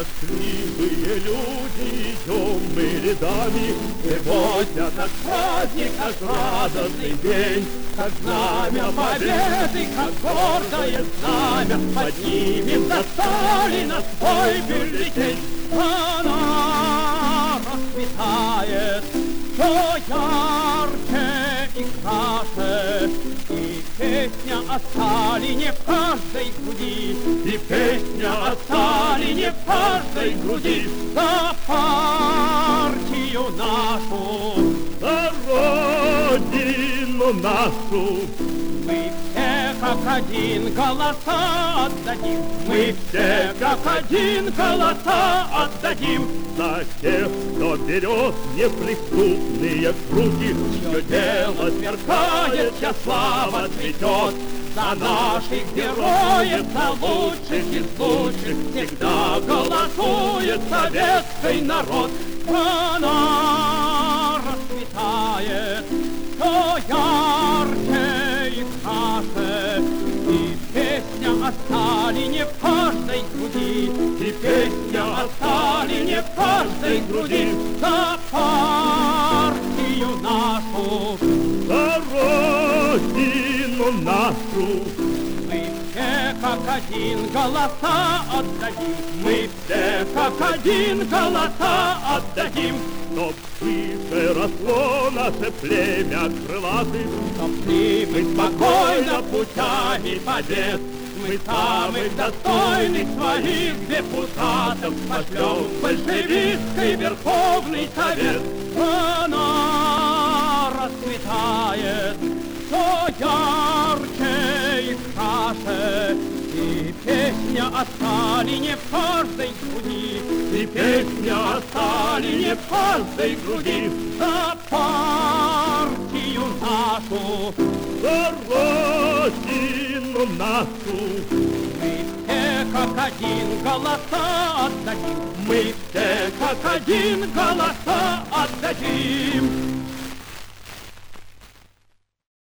Счастливые люди, идем мы рядами, сегодня как праздник, как радостный день, как знамя победы, как гордое знамя, поднимем до Сталина свой бюллетень. Она расцветает все ярче и краше, и песня о Сталине в каждой груди, и песня о Сталине в каждой груди. За партию нашу, за родину нашу, мы все как один голоса отдадим, мы все как один голоса отдадим. За тех, кто берет неприступные круги, чье дело сверкает, чья слава цветет. За наших героев, за лучших из лучших, всегда голосует советский народ. Она расцветает все ярче и краше, и песня о Сталине в каждой груди, и песня о Сталине в каждой груди. За партию нашу, за родину нашу, мы все как один голоса отдадим, мы все как один голоса отдадим. Чтоб выше росло наше племя крылатых, чтоб шли мы спокойно путями побед, мы самых достойных своих депутатов пошлем в большевистский Верховный Совет. Она расцветает все ярче и краше, и песня о Сталине в каждой груди, и песня о Сталине в каждой груди. За партию нашу, за родину нашу, мы все как один голоса отдадим, мы все как один голоса отдадим.